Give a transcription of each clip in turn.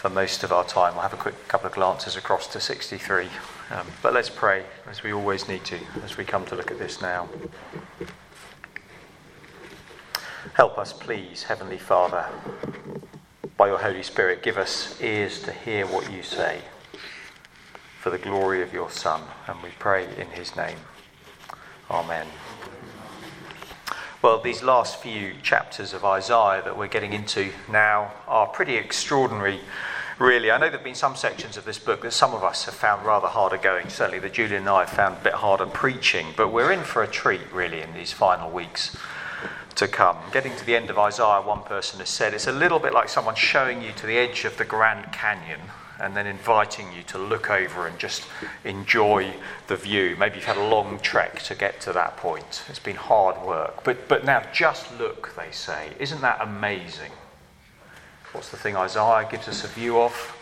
for most of our time. We'll have a quick couple of glances across to 63. But let's pray, as we always need to, as we come to look at this now. Help us, please, Heavenly Father, by your Holy Spirit. Give us ears to hear what you say, for the glory of your Son. And we pray in his name. Amen. Well, these last few chapters of Isaiah that we're getting into now are pretty extraordinary, really. I know there have been some sections of this book that some of us have found rather harder going. Certainly that Julian and I have found a bit harder preaching. But we're in for a treat, really, in these final weeks to come. Getting to the end of Isaiah, one person has said, it's a little bit like someone showing you to the edge of the Grand Canyon and then inviting you to look over and just enjoy the view. Maybe you've had a long trek to get to that point. It's been hard work. But now just look, they say. Isn't that amazing? What's the thing Isaiah gives us a view of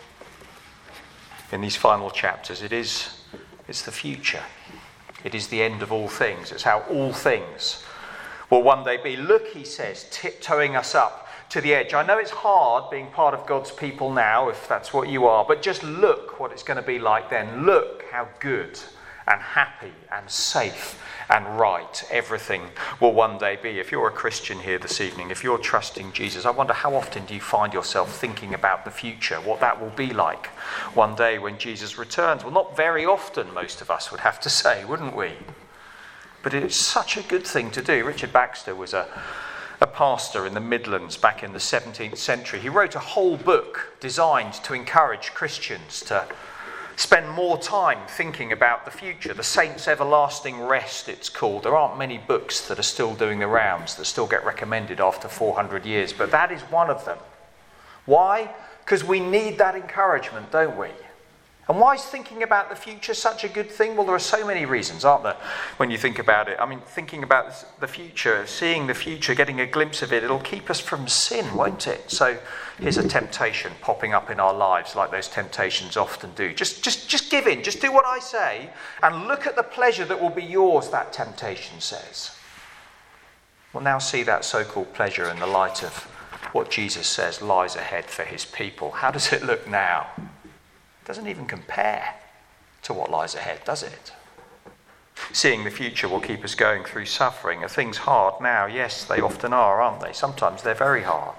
in these final chapters? It's the future. It is the end of all things. It's how all things will one day be. Look, he says, tiptoeing us up to the edge. I know it's hard being part of God's people now, if that's what you are, but just look what it's going to be like then. Look how good and happy and safe and right everything will one day be. If you're a Christian here this evening, if you're trusting Jesus, I wonder how often do you find yourself thinking about the future, what that will be like one day when Jesus returns? Well, not very often, most of us would have to say, wouldn't we? But it's such a good thing to do. Richard Baxter was a pastor in the Midlands back in the 17th century. He wrote a whole book designed to encourage Christians to spend more time thinking about the future. The Saints' Everlasting Rest, it's called. There aren't many books that are still doing the rounds, that still get recommended after 400 years, but that is one of them. Why? Because we need that encouragement, don't we? And why is thinking about the future such a good thing? Well, there are so many reasons, aren't there, when you think about it. I mean, thinking about the future, seeing the future, getting a glimpse of it, it'll keep us from sin, won't it? So here's a temptation popping up in our lives like those temptations often do. Just give in, just do what I say, and look at the pleasure that will be yours, that temptation says. We'll now see that so-called pleasure in the light of what Jesus says lies ahead for his people. How does it look now? It doesn't even compare to what lies ahead, does it? Seeing the future will keep us going through suffering. Are things hard now? Yes, they often are, aren't they? Sometimes they're very hard.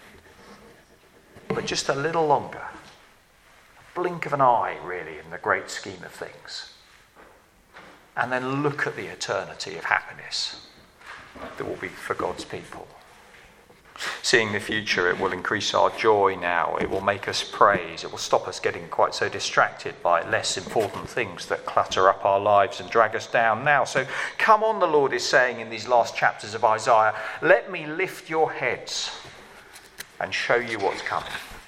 But just a little longer. A blink of an eye, really, in the great scheme of things. And then look at the eternity of happiness that will be for God's people. Seeing the future, it will increase our joy now. It will make us praise. It will stop us getting quite so distracted by less important things that clutter up our lives and drag us down now. So come on, the Lord is saying in these last chapters of Isaiah, let me lift your heads and show you what's coming.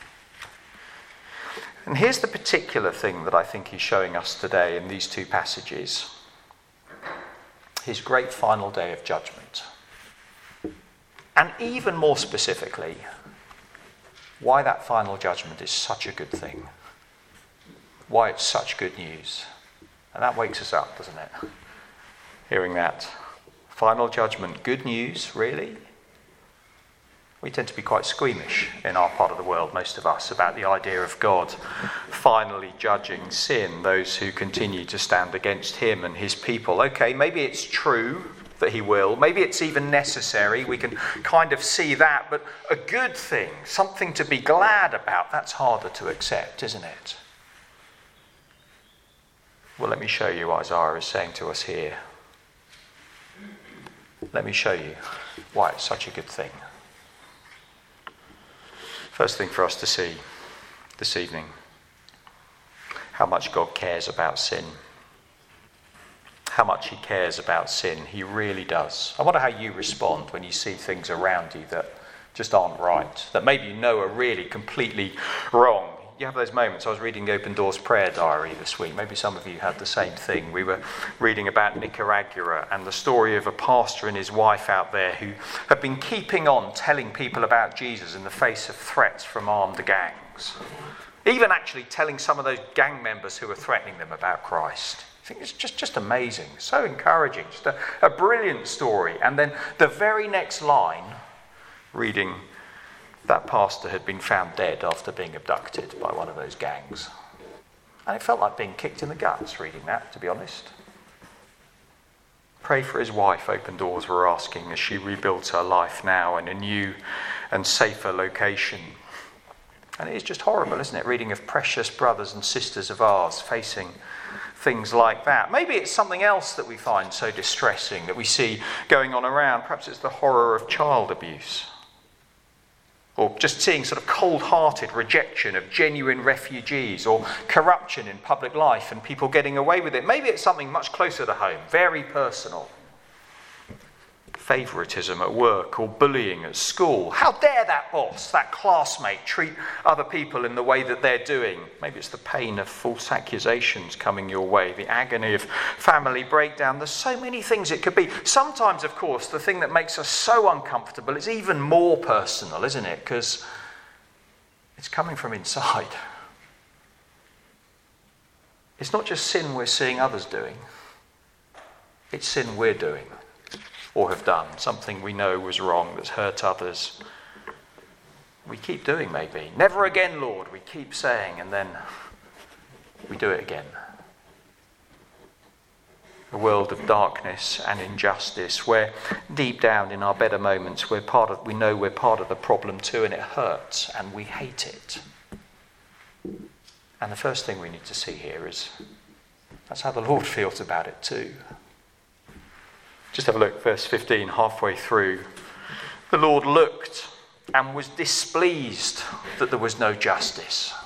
And here's the particular thing that I think he's showing us today in these two passages. His great final day of judgment. And even more specifically, why that final judgment is such a good thing. Why it's such good news. And that wakes us up, doesn't it? Hearing that. Final judgment, good news, really? We tend to be quite squeamish in our part of the world, most of us, about the idea of God finally judging sin, those who continue to stand against him and his people. Okay, maybe it's true that he will. Maybe it's even necessary. We can kind of see that. But a good thing, something to be glad about, that's harder to accept, isn't it? Well, let me show you what Isaiah is saying to us here. Let me show you why it's such a good thing. First thing for us to see this evening, how much God cares about sin. How much he cares about sin. He really does. I wonder how you respond when you see things around you that just aren't right, that maybe you know are really completely wrong. You have those moments. I was reading the Open Doors prayer diary this week. Maybe some of you had the same thing. We were reading about Nicaragua and the story of a pastor and his wife out there who have been keeping on telling people about Jesus in the face of threats from armed gangs. Even actually telling some of those gang members who were threatening them about Christ. I think it's just amazing, so encouraging, just a brilliant story. And then the very next line, reading That pastor had been found dead after being abducted by one of those gangs. And it felt like being kicked in the guts reading that, to be honest. Pray for his wife, Open Doors were asking, as she rebuilds her life now in a new and safer location. And it is just horrible, isn't it? Reading of precious brothers and sisters of ours facing things like that. Maybe it's something else that we find so distressing that we see going on around. Perhaps it's the horror of child abuse. Or just seeing sort of cold-hearted rejection of genuine refugees, or corruption in public life and people getting away with it. Maybe it's something much closer to home, very personal. Favouritism at work or bullying at school. How dare that boss, that classmate, treat other people in the way that they're doing? Maybe it's the pain of false accusations coming your way, the agony of family breakdown. There's so many things it could be. Sometimes, of course, the thing that makes us so uncomfortable is even more personal, isn't it? Because it's coming from inside. It's not just sin we're seeing others doing. It's sin we're doing. Or have done, something we know was wrong, that's hurt others. We keep doing maybe. Never again, Lord, we keep saying, and then we do it again. A world of darkness and injustice, where deep down in our better moments we know we're part of the problem too, and it hurts and we hate it. And the first thing we need to see here is that's how the Lord feels about it too. Just have a look, verse 15, halfway through. The Lord looked and was displeased that there was no justice.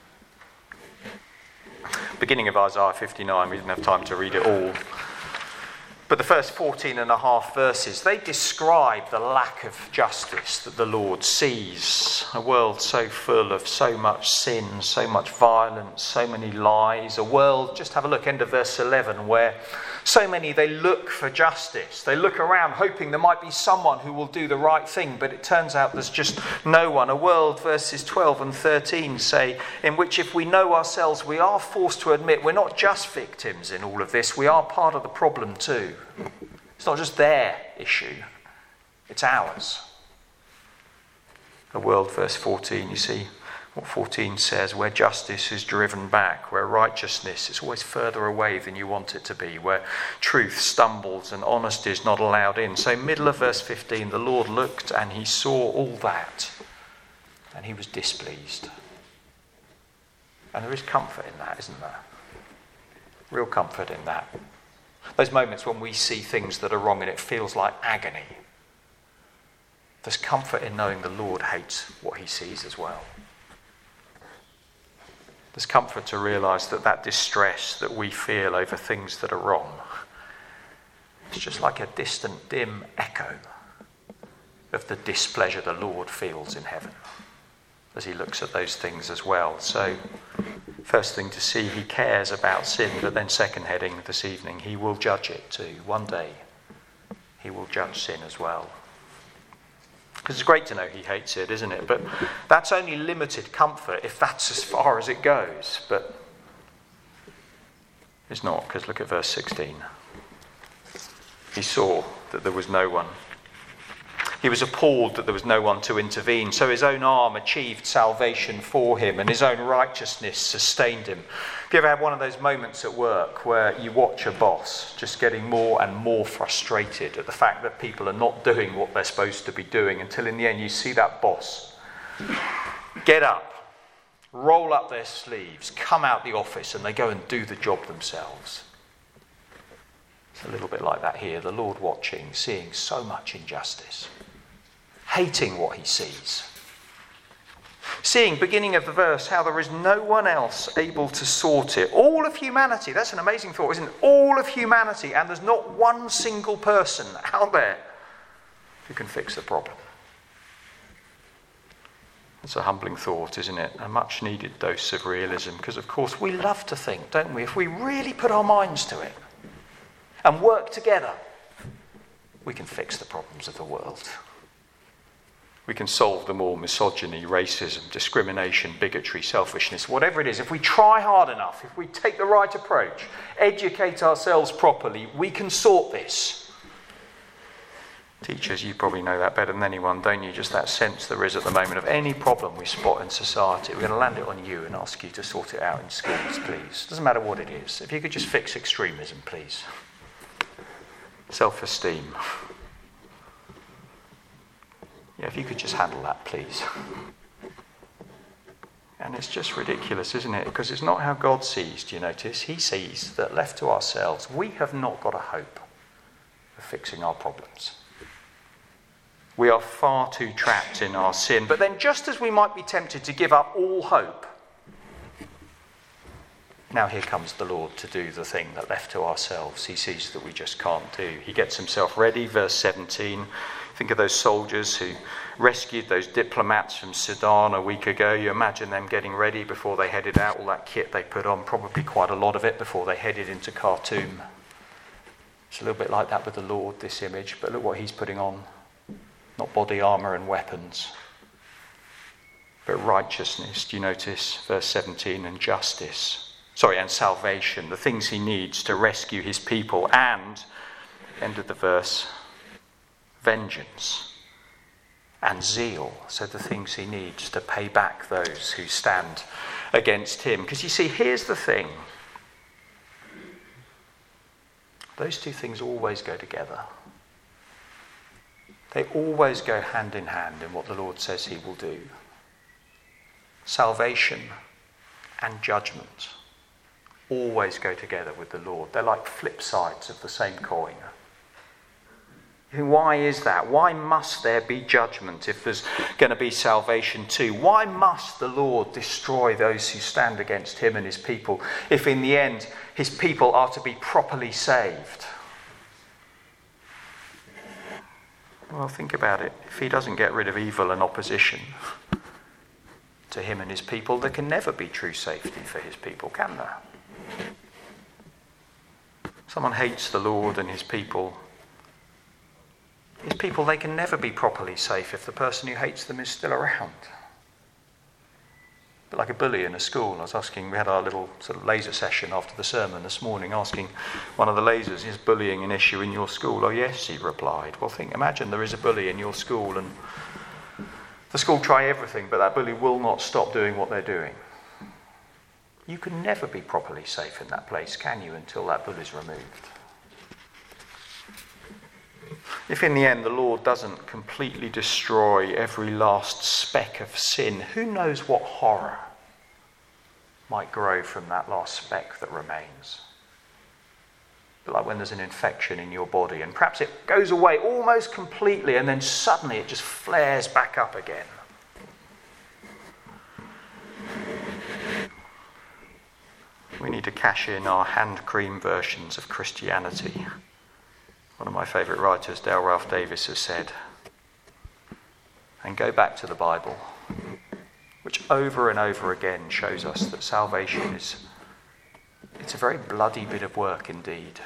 Beginning of Isaiah 59, we didn't have time to read it all. But the first 14 and a half verses, they describe the lack of justice that the Lord sees. A world so full of so much sin, so much violence, so many lies. A world, just have a look, end of verse 11, where so many, they look for justice. They look around hoping there might be someone who will do the right thing, but it turns out there's just no one. A world, verses 12 and 13 say, in which if we know ourselves, we are forced to admit we're not just victims in all of this, we are part of the problem too. It's not just their issue, it's ours. A world, verse 14, you see what 14 says, where justice is driven back, where righteousness is always further away than you want it to be, where truth stumbles and honesty is not allowed in. So middle of verse 15, the Lord looked and he saw all that and he was displeased. And there is comfort in that, isn't there? Real comfort in that. Those moments when we see things that are wrong and it feels like agony. There's comfort in knowing the Lord hates what he sees as well. There's comfort to realise that distress that we feel over things that are wrong, it's just like a distant, dim echo of the displeasure the Lord feels in heaven as he looks at those things as well. So, first thing to see, he cares about sin, but then second heading this evening, he will judge it too. One day, he will judge sin as well. Because it's great to know he hates it, isn't it? But that's only limited comfort if that's as far as it goes. But it's not, because look at verse 16. He saw that there was no one. He was appalled that there was no one to intervene. So his own arm achieved salvation for him, and his own righteousness sustained him. Have you ever had one of those moments at work where you watch a boss just getting more and more frustrated at the fact that people are not doing what they're supposed to be doing, until in the end you see that boss get up, roll up their sleeves, come out the office, and they go and do the job themselves? It's a little bit like that here. The Lord watching, seeing so much injustice, hating what he sees. Seeing, beginning of the verse, how there is no one else able to sort it. All of humanity, that's an amazing thought, isn't it? All of humanity, and there's not one single person out there who can fix the problem. It's a humbling thought, isn't it? A much needed dose of realism, because of course we love to think, don't we? If we really put our minds to it and work together, we can fix the problems of the world. We can solve them all: misogyny, racism, discrimination, bigotry, selfishness, whatever it is. If we try hard enough, if we take the right approach, educate ourselves properly, we can sort this. Teachers, you probably know that better than anyone, don't you? Just that sense there is at the moment of any problem we spot in society, we're going to land it on you and ask you to sort it out in schools, please. Doesn't matter what it is. If you could just fix extremism, please. Self-esteem. Yeah, if you could just handle that, please. And it's just ridiculous, isn't it? Because it's not how God sees, do you notice? He sees that left to ourselves, we have not got a hope of fixing our problems. We are far too trapped in our sin. But then just as we might be tempted to give up all hope, now here comes the Lord to do the thing that left to ourselves he sees that we just can't do. He gets himself ready, verse 17. Think of those soldiers who rescued those diplomats from Sudan a week ago. You imagine them getting ready before they headed out, all that kit they put on, probably quite a lot of it before they headed into Khartoum. It's a little bit like that with the Lord, this image, but look what he's putting on. Not body armour and weapons, but righteousness. Do you notice verse 17? And justice. And salvation. The things he needs to rescue his people. And, end of the verse, vengeance and zeal. So the things he needs to pay back those who stand against him. Because you see, here's the thing. Those two things always go together. They always go hand in hand in what the Lord says he will do. Salvation and judgment always go together with the Lord. They're like flip sides of the same coin. Why is that? Why must there be judgment if there's going to be salvation too? Why must the Lord destroy those who stand against him and his people if in the end his people are to be properly saved? Well, think about it. If he doesn't get rid of evil and opposition to him and his people, there can never be true safety for his people, can there? Someone hates the Lord and his people, they can never be properly safe if the person who hates them is still around. But like a bully in a school, we had our little sort of laser session after the sermon this morning, asking one of the lasers, is bullying an issue in your school? Oh yes, he replied. Well, imagine there is a bully in your school and the school try everything, but that bully will not stop doing what they're doing. You can never be properly safe in that place, can you, until that bully's removed? If in the end the Lord doesn't completely destroy every last speck of sin, who knows what horror might grow from that last speck that remains? But like when there's an infection in your body and perhaps it goes away almost completely and then suddenly it just flares back up again. We need to cash in our hand cream versions of Christianity. One of my favourite writers, Dale Ralph Davis, has said, and go back to the Bible, which over and over again shows us that salvation it's a very bloody bit of work indeed.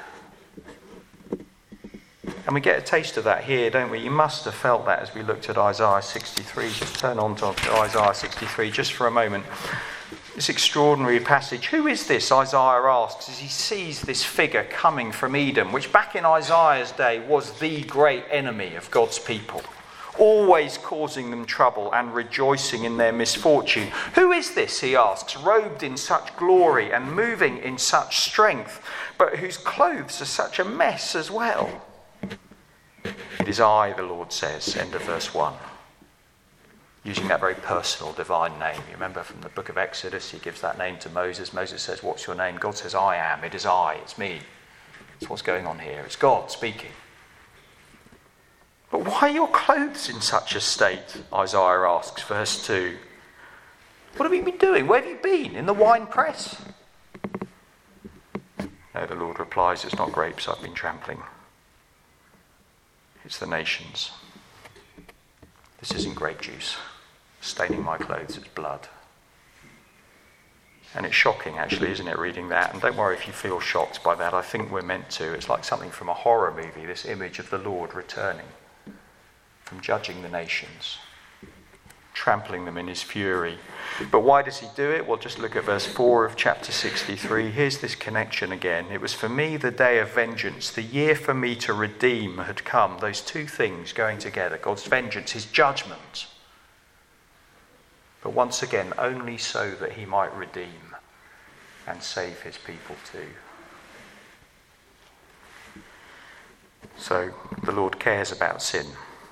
And we get a taste of that here, don't we? You must have felt that as we looked at Isaiah 63. Just turn on to Isaiah 63 just for a moment. This extraordinary passage. Who is this? Isaiah asks as he sees this figure coming from Edom, which back in Isaiah's day was the great enemy of God's people, always causing them trouble and rejoicing in their misfortune. Who is this, he asks, robed in such glory and moving in such strength, but whose clothes are such a mess as well? It is I, the Lord says, end of verse 1. Using that very personal divine name. You remember from the book of Exodus, he gives that name to Moses. Moses says, what's your name? God says, I am. It is I. It's me. It's what's going on here. It's God speaking. But why are your clothes in such a state? Isaiah asks, verse 2. What have you been doing? Where have you been? In the wine press? No, the Lord replies, it's not grapes I've been trampling. It's the nations. This isn't grape juice. Staining my clothes, it's blood. And it's shocking, actually, isn't it, reading that? And don't worry if you feel shocked by that. I think we're meant to. It's like something from a horror movie, this image of the Lord returning from judging the nations. trampling them in his fury. But why does he do it? Well, just look at verse 4 of chapter 63. Here's this connection again. It was for me the day of vengeance. The year for me to redeem had come. Those two things going together. God's vengeance, his judgment. But once again, only so that he might redeem and save his people too. So the Lord cares about sin.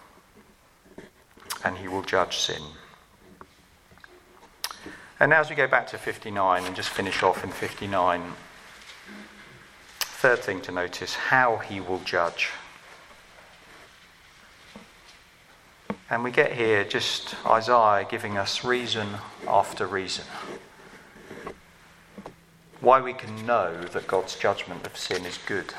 And he will judge sin. And now as we go back to 59 and just finish off in 59, third thing to notice, how he will judge. And we get here just Isaiah giving us reason after reason. Why we can know that God's judgment of sin is good.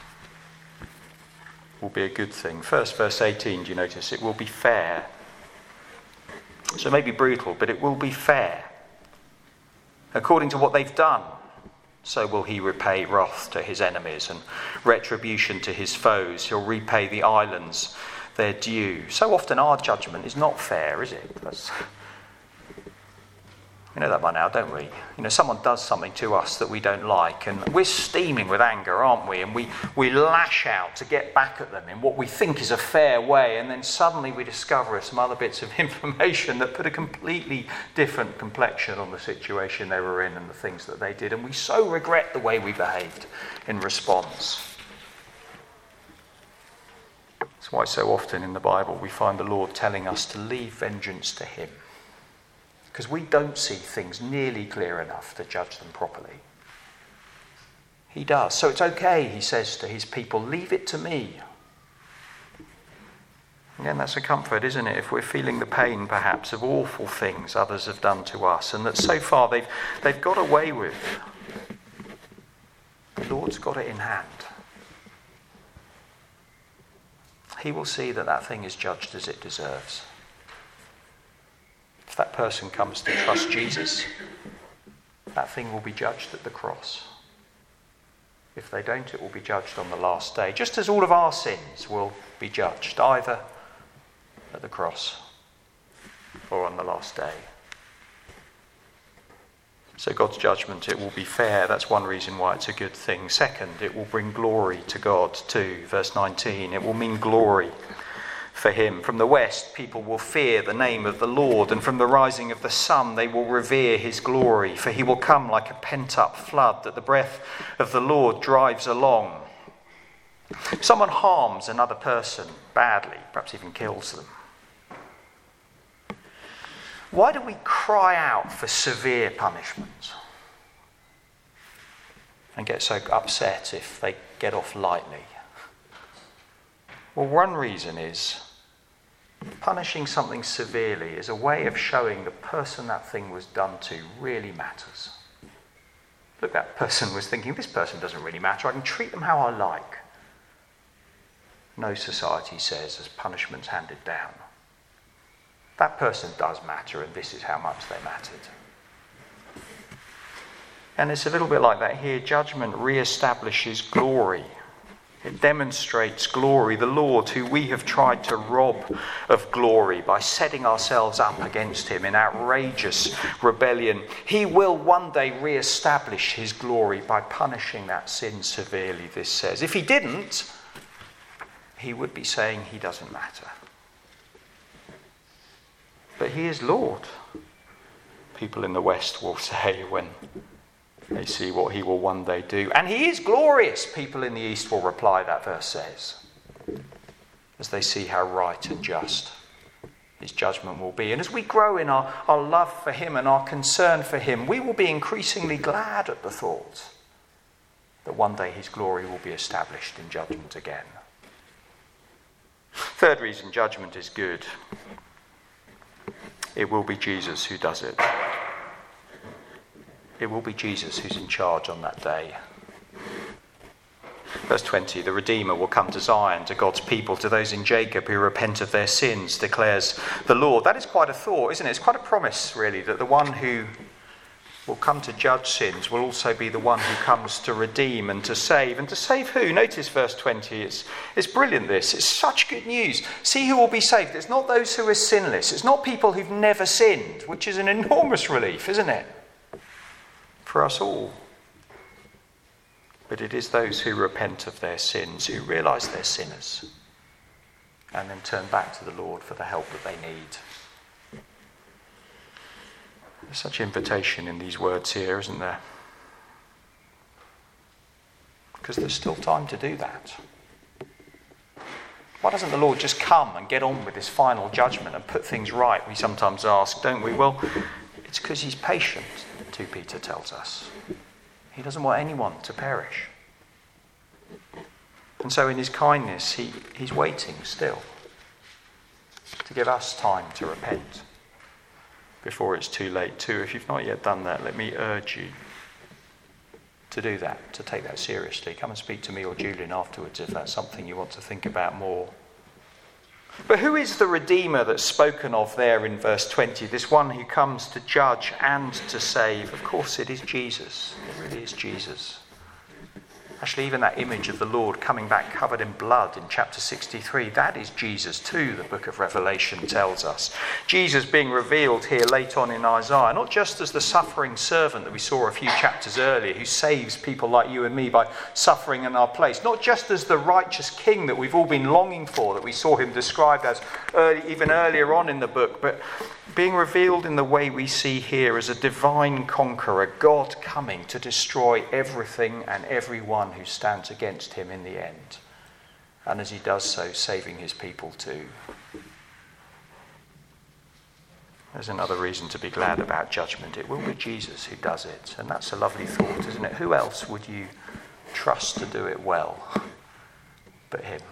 Will be a good thing. First, verse 18, do you notice? It will be fair. So it may be brutal, but it will be fair. According to what they've done, so will he repay wrath to his enemies and retribution to his foes. He'll repay the islands their due. So often our judgment is not fair, is it? We know that by now, don't we? You know, someone does something to us that we don't like, and we're steaming with anger, aren't we? And we lash out to get back at them in what we think is a fair way, and then suddenly we discover some other bits of information that put a completely different complexion on the situation they were in and the things that they did, and we so regret the way we behaved in response. That's why so often in the Bible we find the Lord telling us to leave vengeance to him. Because we don't see things nearly clear enough to judge them properly. He does. So it's okay, he says to his people, leave it to me. Again, that's a comfort, isn't it? If we're feeling the pain, perhaps, of awful things others have done to us, and that so far they've got away with. The Lord's got it in hand. He will see that that thing is judged as it deserves. If that person comes to trust Jesus, that thing will be judged at the cross. If they don't, it will be judged on the last day, just as all of our sins will be judged, either at the cross or on the last day. So God's judgment, it will be fair. That's one reason why it's a good thing. Second, it will bring glory to God too. Verse 19, it will mean glory for him. From the west, people will fear the name of the Lord, and from the rising of the sun, they will revere his glory, for he will come like a pent-up flood that the breath of the Lord drives along. If someone harms another person badly, perhaps even kills them, why do we cry out for severe punishment and get so upset if they get off lightly? Well, one reason is punishing something severely is a way of showing the person that thing was done to really matters. Look, that person was thinking, this person doesn't really matter. I can treat them how I like. No society says as punishment's handed down. That person does matter, and this is how much they mattered. And it's a little bit like that here. Judgment re-establishes glory. It demonstrates glory. The Lord, who we have tried to rob of glory by setting ourselves up against him in outrageous rebellion, he will one day re-establish his glory by punishing that sin severely, this says. If he didn't, he would be saying he doesn't matter. But he is Lord, people in the West will say when they see what he will one day do. And he is glorious, people in the East will reply, that verse says, as they see how right and just his judgment will be. And as we grow in our love for him and our concern for him, we will be increasingly glad at the thought that one day his glory will be established in judgment again. Third reason judgment is good. It will be Jesus who does it. It will be Jesus who's in charge on that day. Verse 20, the Redeemer will come to Zion, to God's people, to those in Jacob who repent of their sins, declares the Lord. That is quite a thought, isn't it? It's quite a promise, really, that the one who will come to judge sins, will also be the one who comes to redeem and to save. And to save who? Notice verse 20. It's brilliant, this. It's such good news. See who will be saved. It's not those who are sinless. It's not people who've never sinned, which is an enormous relief, isn't it? For us all. But it is those who repent of their sins, who realise they're sinners, and then turn back to the Lord for the help that they need. There's such invitation in these words here, isn't there? Because there's still time to do that. Why doesn't the Lord just come and get on with this final judgment and put things right? We sometimes ask, don't we? Well, it's because he's patient, 2 Peter tells us. He doesn't want anyone to perish. And so in his kindness, he's waiting still to give us time to repent before it's too late too. If you've not yet done that, let me urge you to do that, to take that seriously. Come and speak to me or Julian afterwards if that's something you want to think about more. But who is the Redeemer that's spoken of there in verse 20? This one who comes to judge and to save. Of course it is Jesus. It really is Jesus. Actually, even that image of the Lord coming back covered in blood in chapter 63, that is Jesus too, the book of Revelation tells us. Jesus being revealed here late on in Isaiah, not just as the suffering servant that we saw a few chapters earlier, who saves people like you and me by suffering in our place, not just as the righteous king that we've all been longing for, that we saw him described as even earlier on in the book, but being revealed in the way we see here as a divine conqueror, God coming to destroy everything and everyone who stands against him in the end. And as he does so, saving his people too. There's another reason to be glad about judgment. It will be Jesus who does it. And that's a lovely thought, isn't it? Who else would you trust to do it well but him?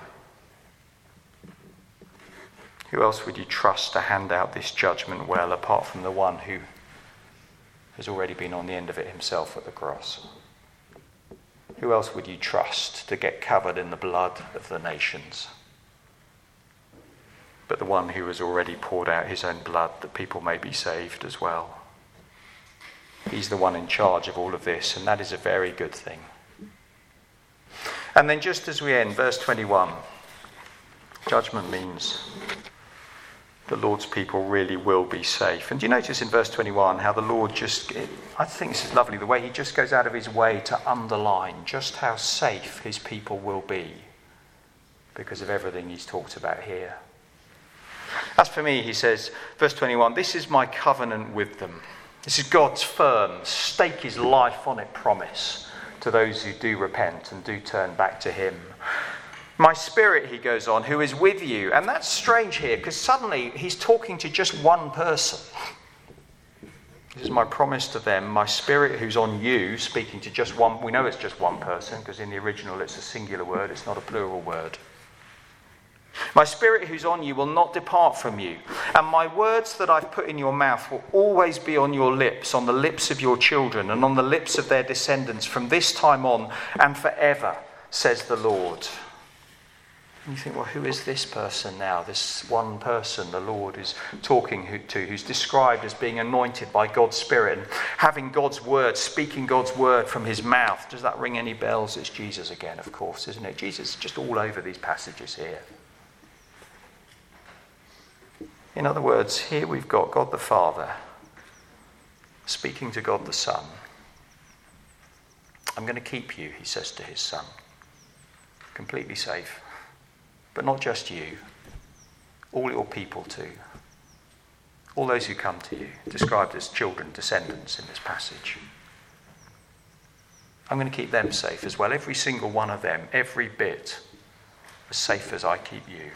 Who else would you trust to hand out this judgment well, apart from the one who has already been on the end of it himself at the cross? Who else would you trust to get covered in the blood of the nations? But the one who has already poured out his own blood that people may be saved as well. He's the one in charge of all of this, and that is a very good thing. And then just as we end, verse 21, judgment means the Lord's people really will be safe. And do you notice in verse 21 how the Lord I think this is lovely, the way he just goes out of his way to underline just how safe his people will be because of everything he's talked about here. As for me, he says, verse 21, this is my covenant with them. This is God's firm, stake his life on it promise to those who do repent and do turn back to him. My spirit, he goes on, who is with you. And that's strange here, because suddenly he's talking to just one person. This is my promise to them, my spirit who's on you, speaking to just one. We know it's just one person, because in the original it's a singular word, it's not a plural word. My spirit who's on you will not depart from you. And my words that I've put in your mouth will always be on your lips, on the lips of your children, and on the lips of their descendants from this time on and forever, says the Lord. And you think, well, who is this person now? This one person the Lord is talking to, who's described as being anointed by God's Spirit and having God's word, speaking God's word from his mouth. Does that ring any bells? It's Jesus again, of course, isn't it? Jesus is just all over these passages here. In other words, here we've got God the Father speaking to God the Son. I'm going to keep you, he says to his Son, completely safe. But not just you, all your people too. All those who come to you, described as children, descendants in this passage. I'm going to keep them safe as well, every single one of them, every bit as safe as I keep you.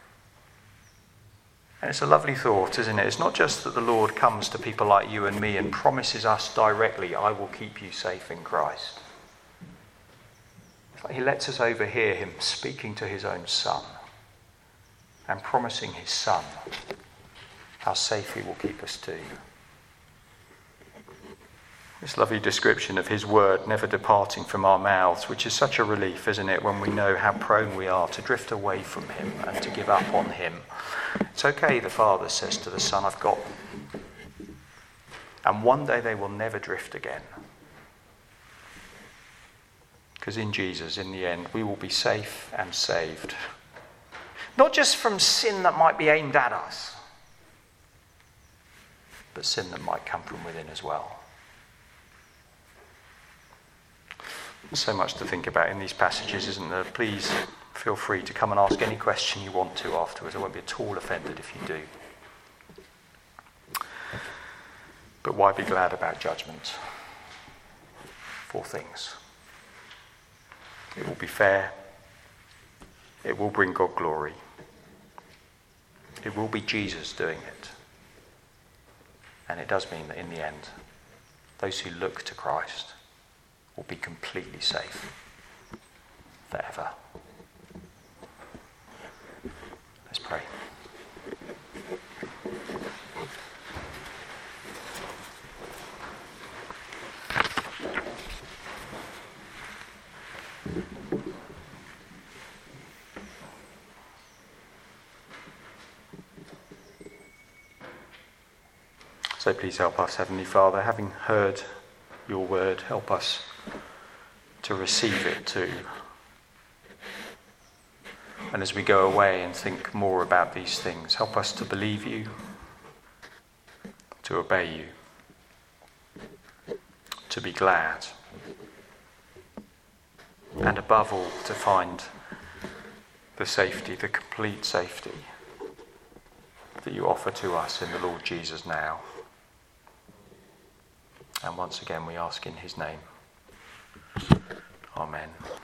And it's a lovely thought, isn't it? It's not just that the Lord comes to people like you and me and promises us directly, I will keep you safe in Christ. He lets us overhear him speaking to his own Son and promising his Son how safe he will keep us too. This lovely description of his word never departing from our mouths, which is such a relief, isn't it, when we know how prone we are to drift away from him and to give up on him. It's okay, the Father says to the Son, I've got them. And one day they will never drift again. Because in Jesus, in the end, we will be safe and saved. Not just from sin that might be aimed at us, but sin that might come from within as well. So much to think about in these passages, isn't there? Please feel free to come and ask any question you want to afterwards. I won't be at all offended if you do. But why be glad about judgment? 4 things. It will be fair. It will bring God glory. It will be Jesus doing it. And it does mean that in the end, those who look to Christ will be completely safe forever. Let's pray. So please help us, Heavenly Father, having heard your word, help us to receive it too. And as we go away and think more about these things, help us to believe you, to obey you, to be glad, and above all, to find the safety, the complete safety that you offer to us in the Lord Jesus now. And once again we ask in his name. Amen.